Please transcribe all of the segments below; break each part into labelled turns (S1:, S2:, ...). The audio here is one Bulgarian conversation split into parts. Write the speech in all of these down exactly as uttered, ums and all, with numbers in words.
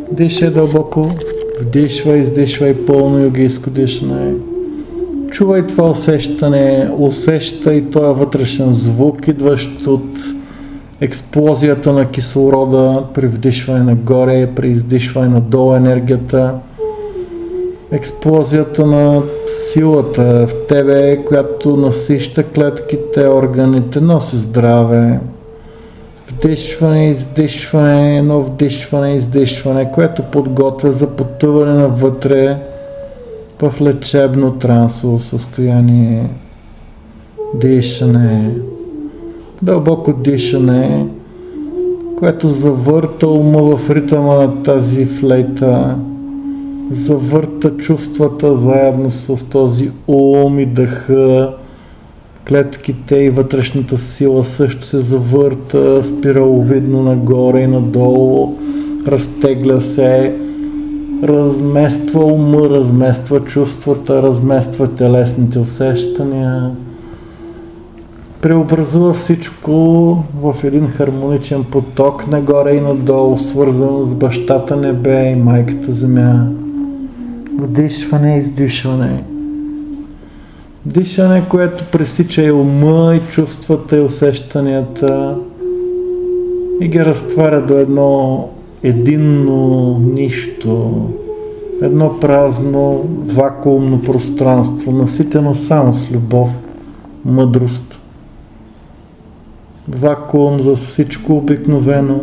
S1: Дишай дълбоко, вдишвай, издишвай пълно йогийско дишане. Чувай това усещане, усещай този вътрешен звук, идващ от експлозията на кислорода при вдишване нагоре, при издишване надолу енергията. Експлозията на силата в тебе, която насища клетките, органите, носи здраве. Вдишване, издишване, едно вдишване, издишване, което подготвя за потъване навътре в лечебно трансово състояние. Дишане, дълбоко дишане, което завърта ума в ритъма на тази флейта, завърта чувствата заедно с този ум и дъха. Клетките и вътрешната сила също се завърта спираловидно нагоре и надолу, разтегля се, размества ума, размества чувствата, размества телесните усещания, преобразува всичко в един хармоничен поток нагоре и надолу, свързан с бащата небе и майката земя. Вдишване и издишване. Дишане, което пресича и ума, и чувствата, и усещанията и ги разтваря до едно единно нищо, едно празно, вакуумно пространство, наситено само с любов, мъдрост. Вакуум за всичко обикновено,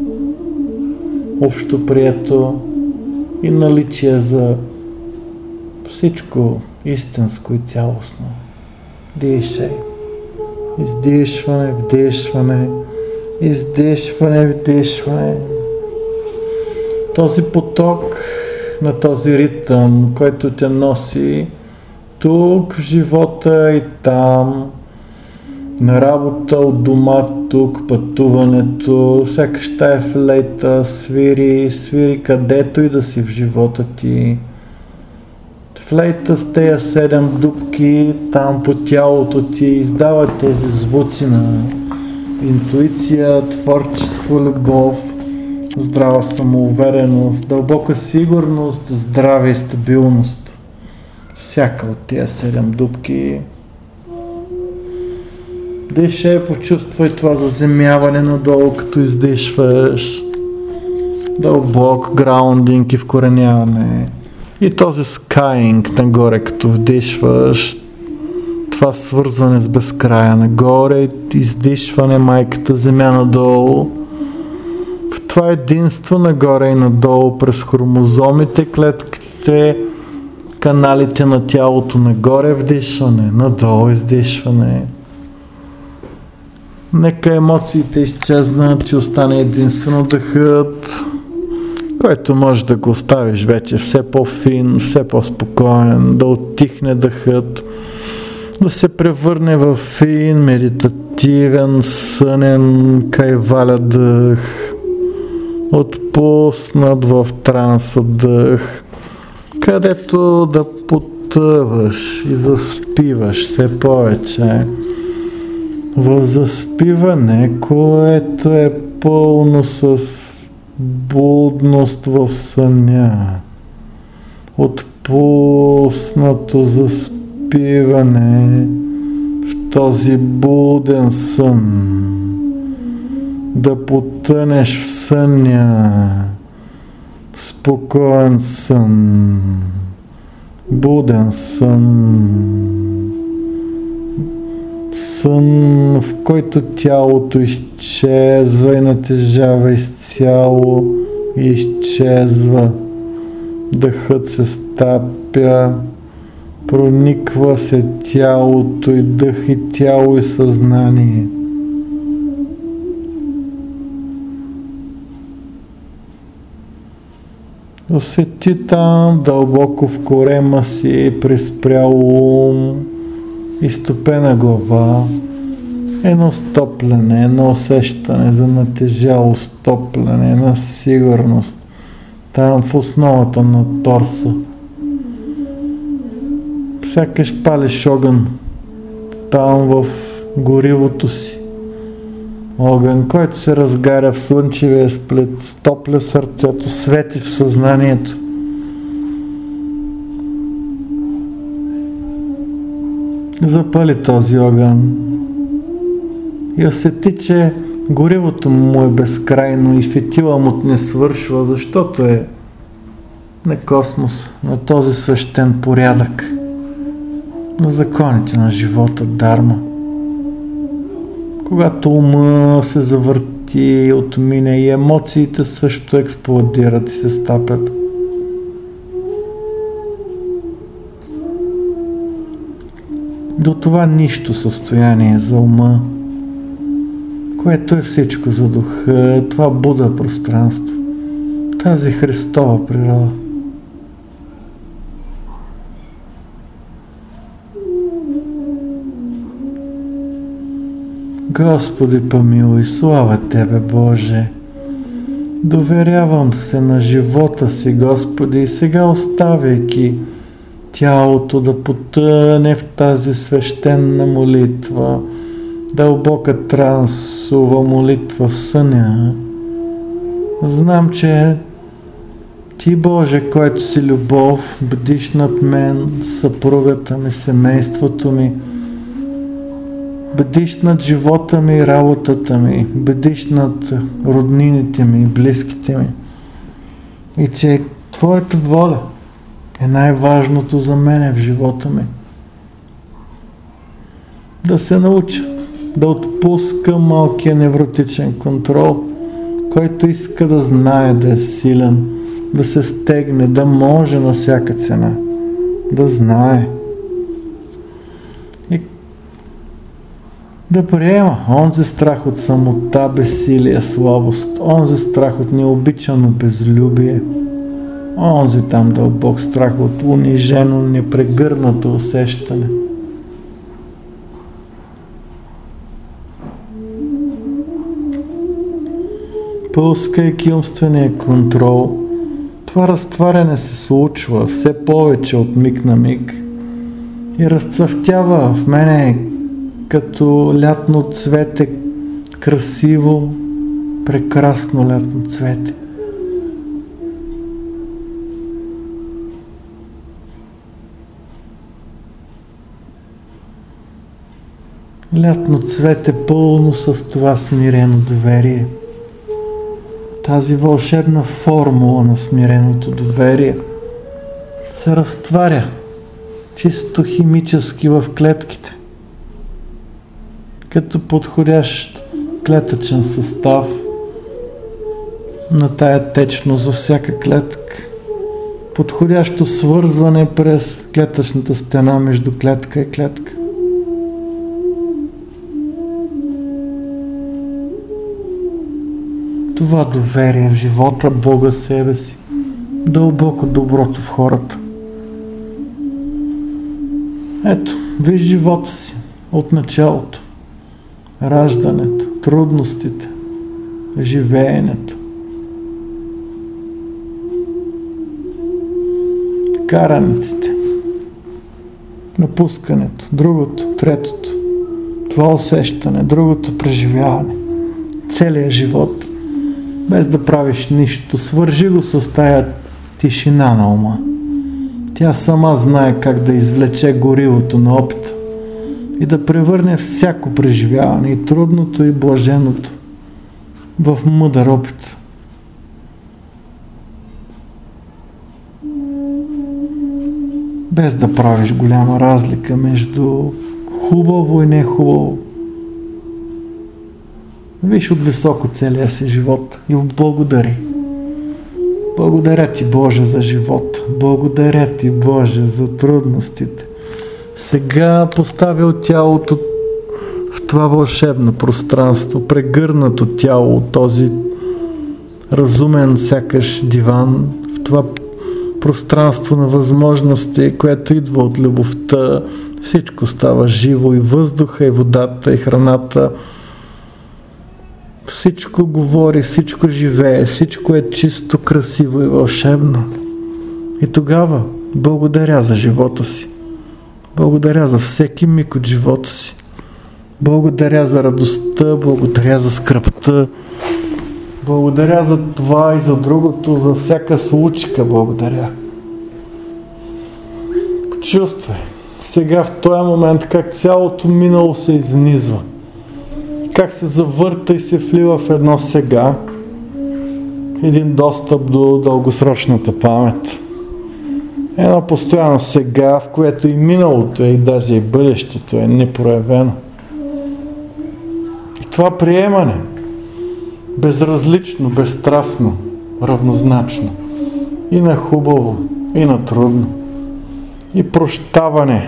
S1: общо прието и наличие за всичко истинско и цялостно. Дишай. Издишване, вдишване, издишване, вдишване. Този поток на този ритъм, който те носи тук в живота и там, на работа, от дома, тук, пътуването, сякаш тая флейта свири, свири където и да си в живота ти. Флейта с тези седем дупки, там по тялото ти издава тези звуци на интуиция, творчество, любов, здрава самоувереност, дълбока сигурност, здраве и стабилност. Всяка от тези седем дупки. Дишай, почувствай това заземяване надолу, като издишваш. Дълбок граундинг и вкореняване. И този скайинг нагоре, като вдишваш, това свързване с безкрая нагоре, издишване майката земя надолу. В това единство нагоре и надолу през хромозомите, клетките, каналите на тялото нагоре, вдишване, надолу издишване. Нека емоциите изчезнат и остане единствено дъхът, който може да го оставиш вече все по-фин, все по-спокоен, да отихне дъхът, да се превърне в фин, медитативен, сънен, кайваля дъх, отпуснат в транса дъх, където да потъваш и заспиваш все повече. В заспиване, което е пълно с будност в съня, отпуснато заспиване в този буден сън, да потънеш в съня, спокоен сън, буден сън, сън, в който тялото изчезва и натежава изцяло и изчезва. Дъхът се стапя, прониква се тялото и дъх и тяло и съзнание. Усети там дълбоко в корема си при спрял ум, изтопена глава, едно стоплене, едно усещане за натежало стоплене, на сигурност, там в основата на торса. Сякаш палиш огън там в горивото си, Огън, който се разгаря в слънчевия сплит, стопля сърцето, свети в съзнанието. Запали този огън и усети, че горивото му е безкрайно и фитила му не свършва, защото е на космос, на този свещен порядък, на законите на живота, дарма. Когато ума се завърти, отмине и емоциите също експлодират и се стапят. До това нищо състояние за ума, което е всичко за духа, това Буда пространство, тази Христова природа. Господи, помилуй, слава Тебе, Боже! Доверявам се на живота си, Господи, и сега оставяйки тялото да потъне в тази свещена молитва, дълбока трансова молитва в съня. Знам, че Ти, Боже, който си любов, бдиш над мен, съпругата ми, семейството ми, бдиш над живота ми и работата ми, бдиш над роднините ми и близките ми. И че Твоята воля е най-важното за мене в живота ми. Да се науча да отпускам малкия невротичен контрол, който иска да знае да е силен, да се стегне, да може на всяка цена, да знае. И да приема онзи страх от самота, безсилие, слабост, онзи страх от необичано безлюбие, онзи там дълбок страх от унижено, непрегърнато усещане. Пускайки умствения контрол, това разтваряне се случва все повече от миг на миг и разцъфтява в мене като лятно цвете, красиво, прекрасно лятно цвете. Лятно цвете пълно с това смирено доверие. Тази вълшебна формула на смиреното доверие се разтваря чисто химически в клетките, като подходящ клетъчен състав на тая течност за всяка клетка, подходящо свързване през клетъчната стена между клетка и клетка. Това доверие в живота, Бога, себе си, дълбоко доброто в хората. Ето, виж живота си от началото, раждането, трудностите, живеенето, караниците, напускането, другото, третото, това усещане, другото преживяване, целият живот. Без да правиш нищо, свържи го с тая тишина на ума. Тя сама знае как да извлече горивото на опита и да превърне всяко преживяване, и трудното, и блаженото, в мъдър опит. Без да правиш голяма разлика между хубаво и не хубаво. Виж от високо целия си живот и благодари. Благодаря Ти, Боже, за живота. Благодаря Ти, Боже, за трудностите. Сега поставил тялото в това вълшебно пространство, прегърнато тяло от този разумен сякаш диван, в това пространство на възможности, което идва от любовта. Всичко става живо, и въздуха, и водата, и храната. Всичко говори, всичко живее, всичко е чисто, красиво и вълшебно. И тогава благодаря за живота си. Благодаря за всеки миг от живота си. Благодаря за радостта, благодаря за скръпта, благодаря за това и за другото, за всяка случка благодаря. Почувствай сега в този момент как цялото минало се изнизва, как се завърта и се влива в едно сега, един достъп до дългосрочната памет. Едно постоянно сега, в което и миналото е, и даже и бъдещето е непроявено. И това приемане, безразлично, безстрастно, равнозначно, и на хубаво, и на трудно, и прощаване,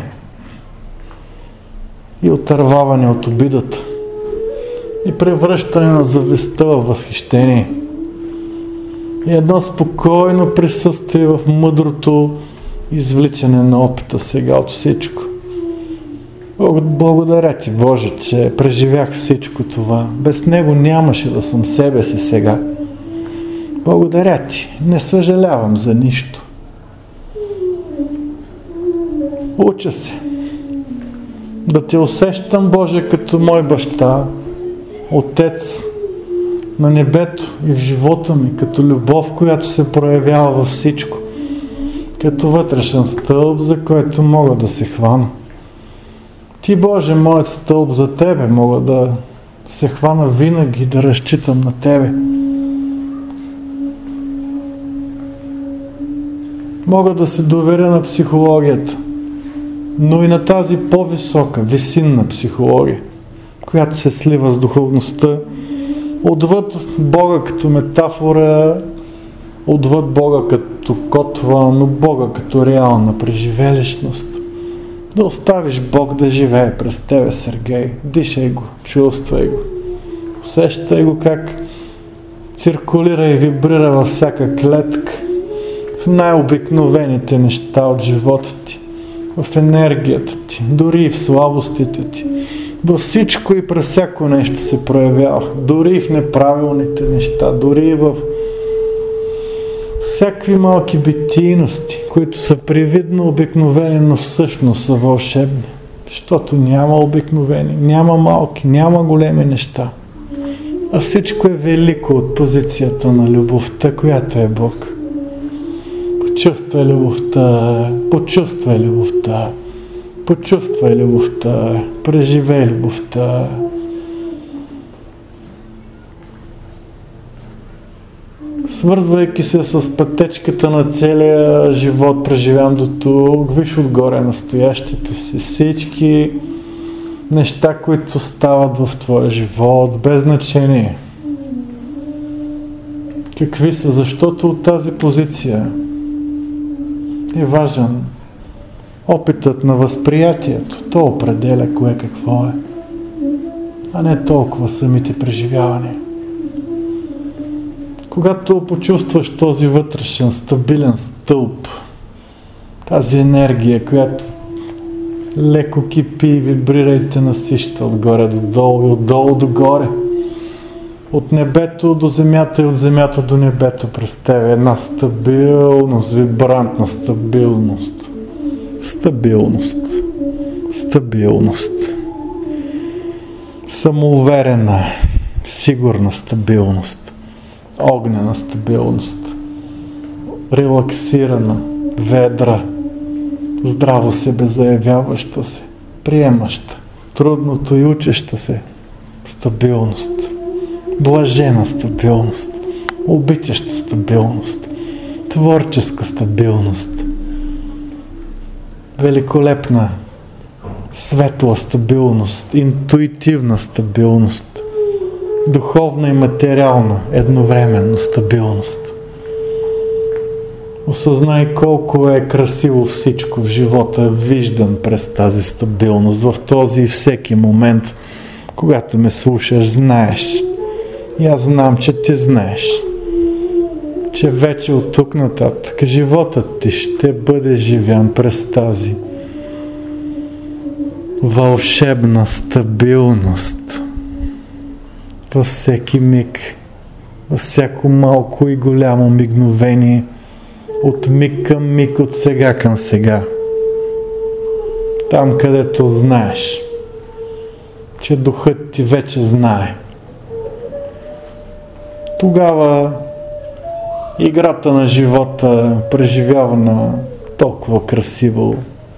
S1: и отърваване от обидата, и превръщане на завистта във възхищение, и едно спокойно присъствие в мъдрото извличане на опита сега от всичко. Благодаря ти, Боже, че преживях всичко това. Без него нямаше да съм себе си сега. Благодаря ти, не съжалявам за нищо. Уча се да те усещам, Боже, като мой баща, Отец на небето и в живота ми, като любов, която се проявява във всичко, като вътрешен стълб, за който мога да се хвана. Ти, Боже, моят стълб за Тебе, мога да се хвана винаги, да разчитам на Тебе. Мога да се доверя на психологията, но и на тази по-висока, висинна психология, която се слива с духовността, отвъд Бога като метафора, отвъд Бога като котва, но Бога като реална преживелищност. Да оставиш Бог да живее през тебе, Сергей. Дишай го, чувствай го. Усещай го как циркулира и вибрира във всяка клетка, в най-обикновените неща от живота ти, в енергията ти, дори и в слабостите ти. Във всичко и през всяко нещо се проявява, дори и в неправилните неща, дори и в всякакви малки битийности, които са привидно обикновени, но всъщност са вълшебни. Защото няма обикновени, няма малки, няма големи неща. А всичко е велико от позицията на любовта, която е Бог. Почувствай любовта, почувствай любовта, почувствай любовта, преживей любовта. Свързвайки се с пътечката на целия живот, преживян до тук, виж отгоре настоящето си, всички неща, които стават в твоя живот, без значение. Какви са? Защото от тази позиция е важен опитът на възприятието. То определя кое какво е, а не толкова самите преживявания. Когато почувстваш този вътрешен, стабилен стълб, тази енергия, която леко кипи и вибрира и те насища отгоре до долу и отдолу до горе, от небето до земята и от земята до небето през тебе, една стабилност, вибрантна стабилност. Стабилност. Стабилност. Самоуверена, сигурна стабилност. Огнена стабилност. Релаксирана, ведра, здраво себе заявяваща се, приемаща трудното и учеща се стабилност. Блажена стабилност. Обичаща стабилност. Творческа стабилност. Великолепна, светла стабилност, интуитивна стабилност, духовна и материална едновременно стабилност. Осъзнай колко е красиво всичко в живота, виждан през тази стабилност. В този и всеки момент, когато ме слушаш, знаеш. И аз знам, че ти знаеш, че вече от тук нататък животът ти ще бъде живян през тази вълшебна стабилност. Във всеки миг, във всяко малко и голямо мигновение, от миг към миг, от сега към сега. Там, където знаеш, че духът ти вече знае. Тогава играта на живота, преживявана толкова красиво,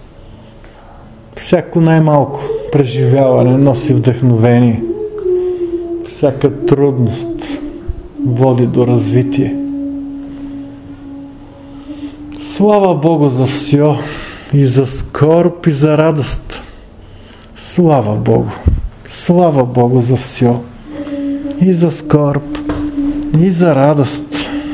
S1: всяко най-малко преживяване носи вдъхновение. Всяка трудност води до развитие. Слава Богу за все, и за скорб, и за радост. Слава Богу! Слава Богу за все, и за скорб, и за радост.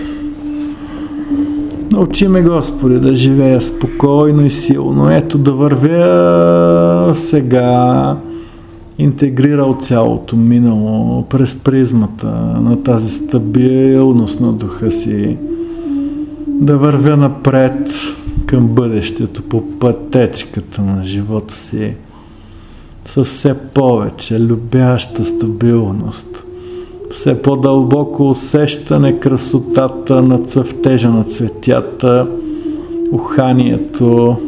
S1: Научи ме, Господи, да живея спокойно и силно. Ето да вървя сега, интегрирал цялото минало през призмата на тази стабилност на духа си. Да вървя напред към бъдещето по пътечката на живота си с все повече любяща стабилност, все по-дълбоко усещане красотата на цъфтежа на цветята, уханието,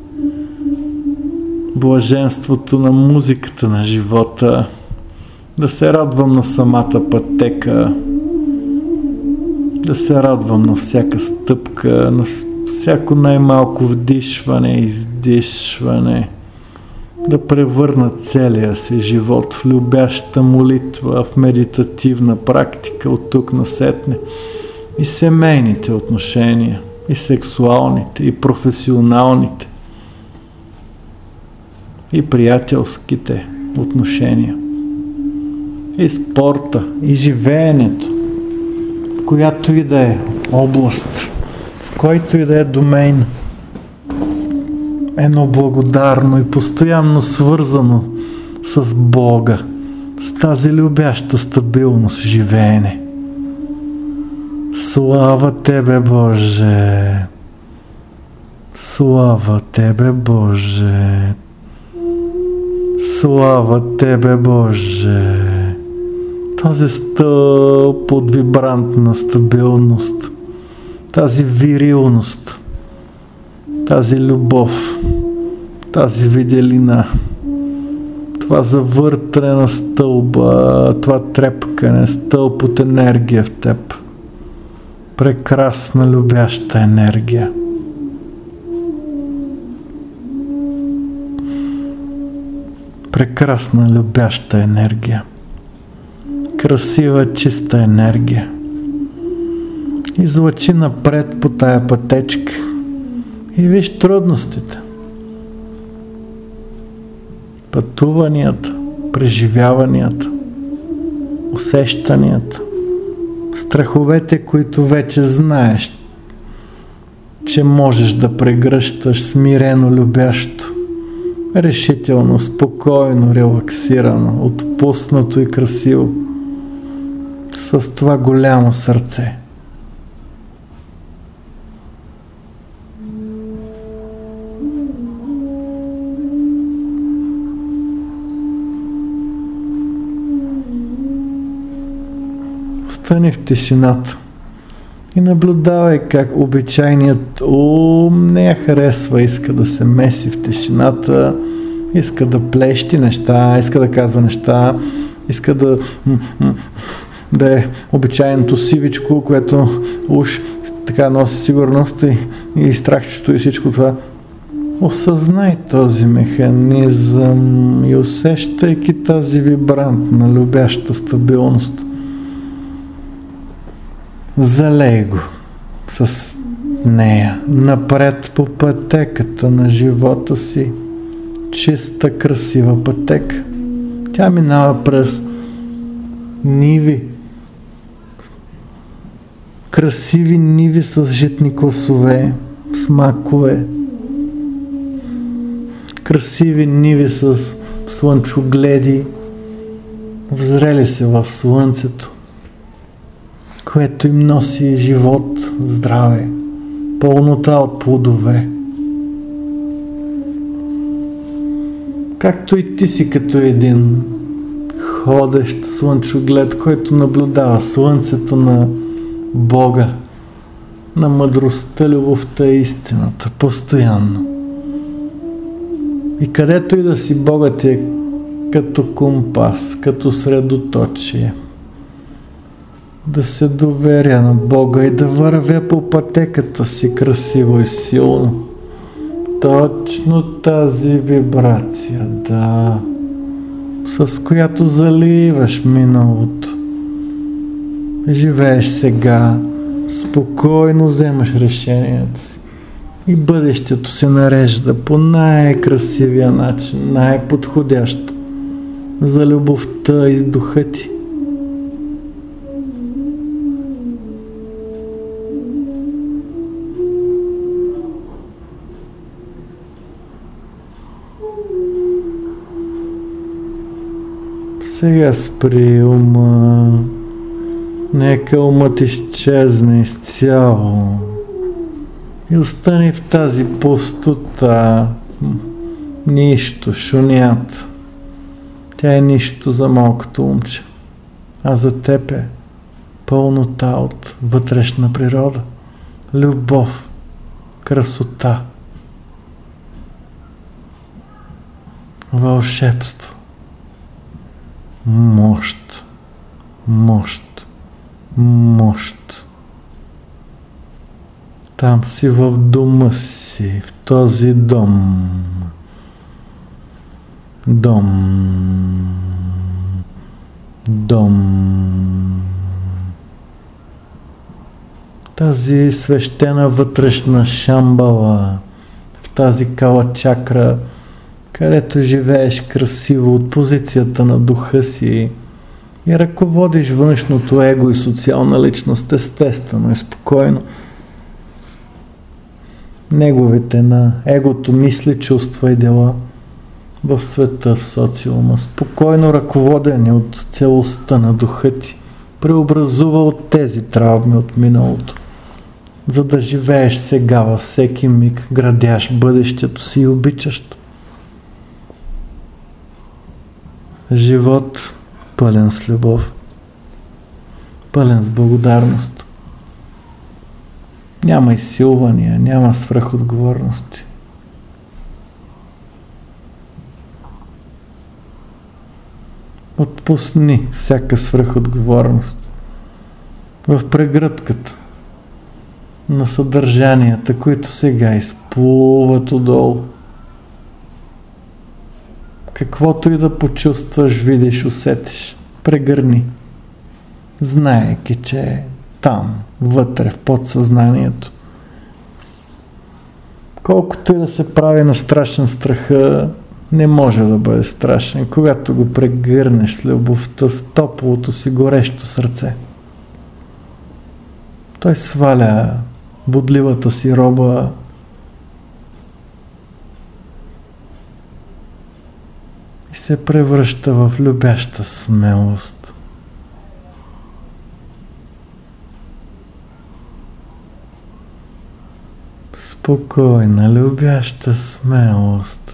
S1: блаженството на музиката на живота, да се радвам на самата пътека, да се радвам на всяка стъпка, на всяко най-малко вдишване и издишване, да превърна целия си живот в любяща молитва, в медитативна практика от тук насетне. И семейните отношения, и сексуалните, и професионалните, и приятелските отношения, и спорта, и живеенето, в която и да е област, в който и да е домейн, едно благодарно и постоянно свързано с Бога, с тази любяща стабилност живеене. Слава Тебе, Боже! Слава Тебе, Боже! Слава Тебе, Боже! Този стълб от вибрантна стабилност, тази вирилност, тази любов, тази виделина, това завъртане на стълба, това трепкане, стълб от енергия в теб. Прекрасна любяща енергия. Прекрасна любяща енергия. Красива, чиста енергия. Излъчи напред по тая пътечка и виж трудностите. Пътуванията, преживяванията, усещанията, страховете, които вече знаеш, че можеш да прегръщаш смирено, любящо, решително, спокойно, релаксирано, отпуснато и красиво, с това голямо сърце. Остани в тишината и наблюдавай как обичайният ум не я харесва, иска да се меси в тишината, иска да плещи неща, иска да казва неща, иска да, да е обичайното сивичко, което уж така носи сигурност и, и страхчето и всичко това. Осъзнай този механизъм и усещайки тази вибрантна, любяща стабилност. Залей го с нея напред по пътеката на живота си. Чиста, красива пътека. Тя минава през ниви. Красиви ниви с житни класове, с макове. Красиви ниви с слънчогледи, взрели се в слънцето, което им носи живот, здраве, пълнота от плодове. Както и ти си като един ходещ слънчоглед, който наблюдава слънцето на Бога, на мъдростта, любовта и истината, постоянно. И където и да си, Бога ти е като компас, като средоточие. Да се доверя на Бога и да вървя по пътеката си красиво и силно. Точно тази вибрация, да, с която заливаш миналото. Живееш сега, спокойно вземаш решенията си и бъдещето се нарежда по най-красивия начин, най-подходящ за любовта и духа ти. Сега спри ума, нека умът изчезне изцяло и остани в тази пустота, нищо, шунят. Тя е нищо за малкото умче, а за теб е пълнота от вътрешна природа, любов, красота, вълшебство. Мощ, мощ, мощ. Там си в дома си, в този дом. Дом. Дом. Тази свещена вътрешна шамбала, в тази кала чакра, където живееш красиво от позицията на духа си и ръководиш външното его и социална личност естествено и спокойно. Неговите на егото мисли, чувства и дела в света, в социума, спокойно ръководени от целостта на духа ти, преобразува от тези травми от миналото, за да живееш сега във всеки миг, градяш бъдещето си и обичащ. Живот пълен с любов, пълен с благодарност. Няма изсилвания, няма свръхотговорности. Отпусни всяка свръхотговорност в прегръдката на съдържанията, които сега изплуват отдолу. Каквото и да почувстваш, видиш, усетиш, прегърни, знаейки, че е там, вътре, в подсъзнанието. Колкото и да се прави на страшен страха, не може да бъде страшен, когато го прегърнеш с любовта, с топлото си горещо сърце. Той сваля бодливата си роба и се превръща в любяща смелост. Спокойна, любяща смелост.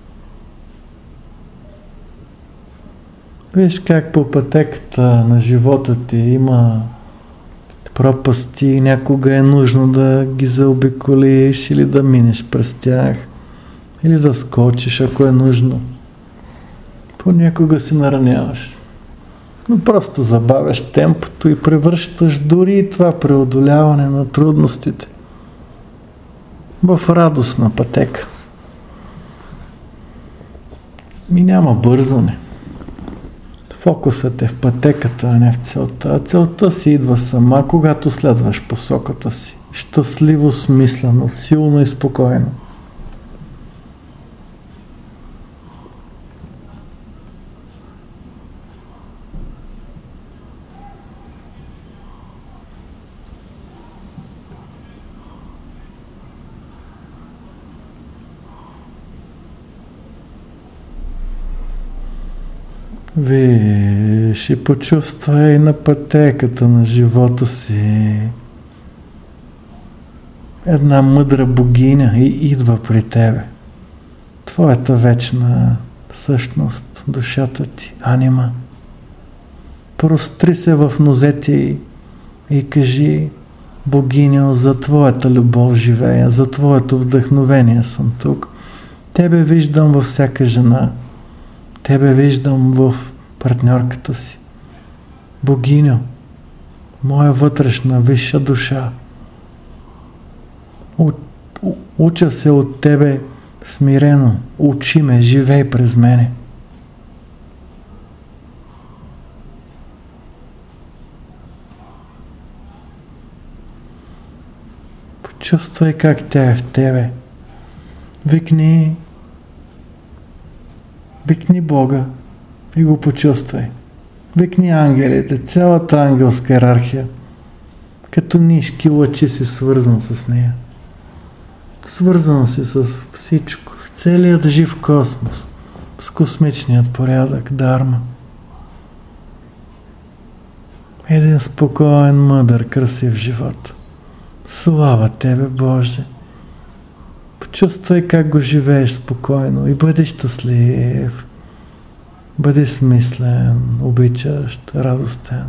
S1: Виж как по пътеката на живота ти има пропасти и някога е нужно да ги заобиколиш или да минеш през тях, или да скочиш, ако е нужно. Понякога се нараняваш, но просто забавяш темпото и превръщаш дори и това преодоляване на трудностите в радостна пътека. И няма бързане. Фокусът е в пътеката, а не в целта. А целта си идва сама, когато следваш посоката си. Щастливо, смислено, силно и спокойно. Виж и почувствай на пътеката на живота си. Една мъдра богиня и идва при тебе. Твоята вечна същност, душата ти, анима. Простри се в нозете й и кажи: богиньо, за твоята любов живея, за твоето вдъхновение съм тук. Тебе виждам във всяка жена. Тебе виждам в партньорката си. Богиньо, моя вътрешна висша душа. Уча се от Тебе смирено. Учи ме, живей през мене. Почувствай как тя е в Тебе. Викни, викни Бога и го почувствай. Викни ангелите, цялата ангелска йерархия. Като нишки лъчи си свързан с нея. Свързан си с всичко, с целият жив космос, с космичният порядък, дарма. Един спокоен, мъдър, красив живот. Слава Тебе, Боже! Почувствай как го живееш спокойно и бъди щастлив. Бъди смислен, обичащ, радостен.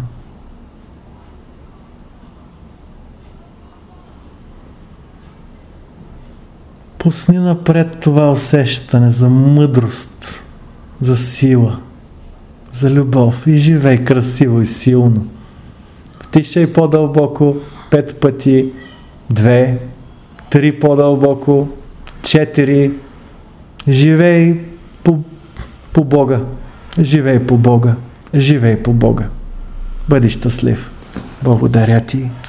S1: Пусни напред това усещане за мъдрост, за сила, за любов и живей красиво и силно. Втишай по-дълбоко, пет пъти, две, три по-дълбоко, четири. Живей по, по Бога. Живей по Бога. Живей по Бога. Бъди щастлив. Благодаря Ти.